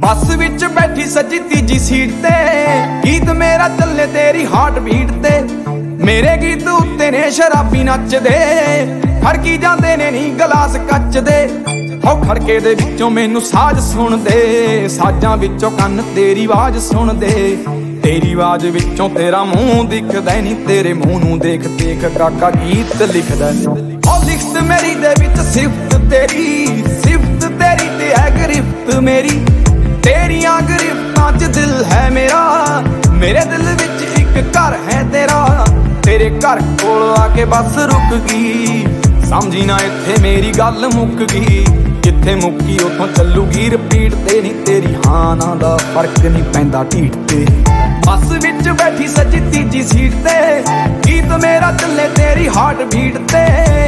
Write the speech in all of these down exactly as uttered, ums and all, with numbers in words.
ਬੱਸ ਵਿੱਚ ਬੈਠੀ ਸੱਜੀ ਤੀਜੀ ਸੀਟ ਤੇ, ਗੀਤ ਮੇਰਾ ਚੱਲੇ ਤੇਰੀ ਹਾਰਟ ਬੀਟ ਤੇ। ਮੇਰੇ ਗੀਤ ਉੱਤੇ ਨੇ ਸ਼ਰਾਬੀ ਨੱਚਦੇ, ਖੜਕੀ ਜਾਂਦੇ ਨੇ ਨੀ ਗਲਾਸ ਕੱਚ ਦੇ। ਹੋ ਖੜਕੇ ਦੇ ਵਿੱਚੋਂ ਮੈਨੂੰ ਸਾਜ਼ ਸੁਣਦੇ, ਸਾਜ਼ਾਂ ਵਿੱਚੋਂ ਕੰਨ ਤੇਰੀ ਆਵਾਜ਼ ਸੁਣਦੇ। ਤੇਰੀ ਆਵਾਜ਼ ਵਿੱਚੋਂ ਤੇਰਾ ਮੂੰਹ ਦਿਖਦਾ ਨੀ, ਤੇਰੇ ਮੂੰਹ ਨੂੰ ਦੇਖ ਦੇਖ ਕਾਕਾ ਗੀਤ ਲਿਖਦਾ। ਉਹ ਲਿਖਤ ਮੇਰੀ ਦੇ ਵਿੱਚ ਸਿਫਤ ਤੇਰੀ, ਸਿਫਤ ਤੇਰੀ ਤੇ ਹੈ ਗ੍ਰਿਫਤ ਮੇਰੀ। ਤੇਰੀਆਂ ਗ੍ਰਿਫਤਾਂ 'ਚ ਦਿਲ ਹੈ ਮੇਰਾ, ਮੇਰੇ ਦਿਲ ਵਿੱਚ ਇੱਕ ਘਰ ਹੈ ਤੇਰਾ। ਤੇਰੇ ਘਰ ਕੋਲ ਆ ਕੇ ਬੱਸ ਰੁਕ ਗਈ, ਸਮਝੀ ਨਾ ਇੱਥੇ ਮੇਰੀ ਗੱਲ ਮੁੱਕ ਗਈ। ਜਿੱਥੇ ਮੁੱਕੀ ਉੱਥੋਂ ਚੱਲੂਗੀ ਰਿਪੀਟ ਤੇ, ਨੀ ਤੇਰੀ ਹਾਂ ਨਾ ਦਾ ਫਰਕ ਨਹੀਂ ਪੈਂਦਾ ਢੀਠ ਤੇ। ਬੱਸ ਵਿੱਚ ਬੈਠੀ ਸੱਜੀ ਤੀਜੀ ਸੀਟ ਤੇ, ਗੀਤ ਮੇਰਾ ਚੱਲੇ ਤੇਰੀ ਹਾਰਟ ਬੀਟ ਤੇ।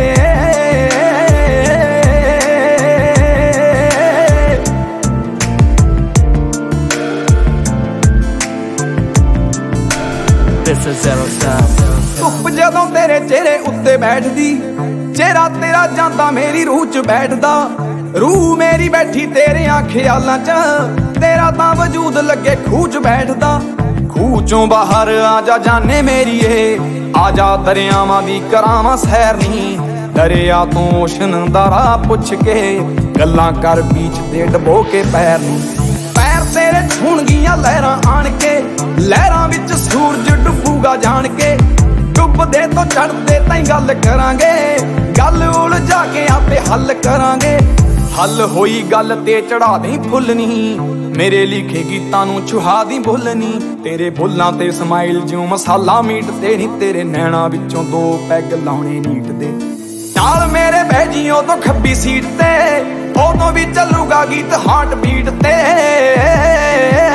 ਧੁੱਪ ਜਦੋਂ ਤੇਰੇ ਚਿਹਰੇ ਉੱਤੇ ਬੈਠਦੀ, ਚਿਹਰਾ ਤੇਰਾ ਜਾਂਦਾ ਮੇਰੀ ਰੂਹ 'ਚ ਬੈਠਦਾ। ਰੂਹ ਮੇਰੀ ਬੈਠੀ ਤੇਰਿਆਂ ਖਿਆਲਾਂ 'ਚ, ਤੇਰਾ ਤਾਂ ਵਜੂਦ ਲੱਗੇ ਖੂਹ 'ਚ ਬੈਠਦਾ। ਖੂਹ 'ਚੋਂ ਬਾਹਰ ਆ ਜਾ ਜਾਨੇ ਮੇਰੀਏ, ਆ ਜਾ ਦਰਿਆਵਾਂ ਦੀ ਕਰਾਵਾਂ ਸੈਰ ਨੀ। ਦਰਿਆ ਤੋਂ ਓਸ਼ਨ ਦਾ ਰਾਹ ਪੁੱਛ ਕੇ, ਗੱਲਾਂ ਕਰ ਬੀਚ ਤੇ ਡਬੋ ਕੇ ਪੈਰ ਨੀ। ਪੈਰ ਤੇਰੇ ਛੂਣਗੀਆਂ ਲਹਿਰਾਂ ਆਣ ਕੇ, ਲਹਿਰਾਂ ਵਿੱਚ ਸੂਰਜ ਡੁੱਬੂਗਾ ਜਾਣ ਕੇ। ਡੁੱਬਦੇ ਤੋਂ ਚੜ੍ਹਦੇ ਤਾਈਂ ਗੱਲ ਕਰਾਂਗੇ, ਗੱਲ ਉਲਝਾ ਕੇ ਆਪੇ ਹੱਲ ਕਰਾਂਗੇ। ਹੱਲ ਹੋਈ ਗੱਲ ਤੇ ਚੜਾ ਦੇ ਫੁੱਲ ਨੀ, ਮੇਰੇ ਲਿਖੇ ਗੀਤਾਂ ਨੂੰ ਚੁਹਾ ਦੀ ਬੁੱਲ ਨੀ। ਤੇਰੇ ਬੁੱਲਾਂ ਤੇ ਸਮਾਈਲ ਜਿਉਂ ਮਸਾਲਾ ਮੀਟ ਤੇ ਨੀ, ਤੇਰੇ ਨੈਣਾ ਵਿੱਚੋਂ ਦੋ ਪੈਗ ਲਾਉਣੇ ਨੀਟ ਦੇ। ਨਾਲ ਮੇਰੇ ਬਹਿ ਜੀ ਉਦੋਂ ਖੱਬੀ ਸੀਟ ਤੇ, ਉਦੋਂ ਵੀ ਚੱਲੂਗਾ ਗੀਤ ਹਾਰਟ ਬੀਟ ਤੇ।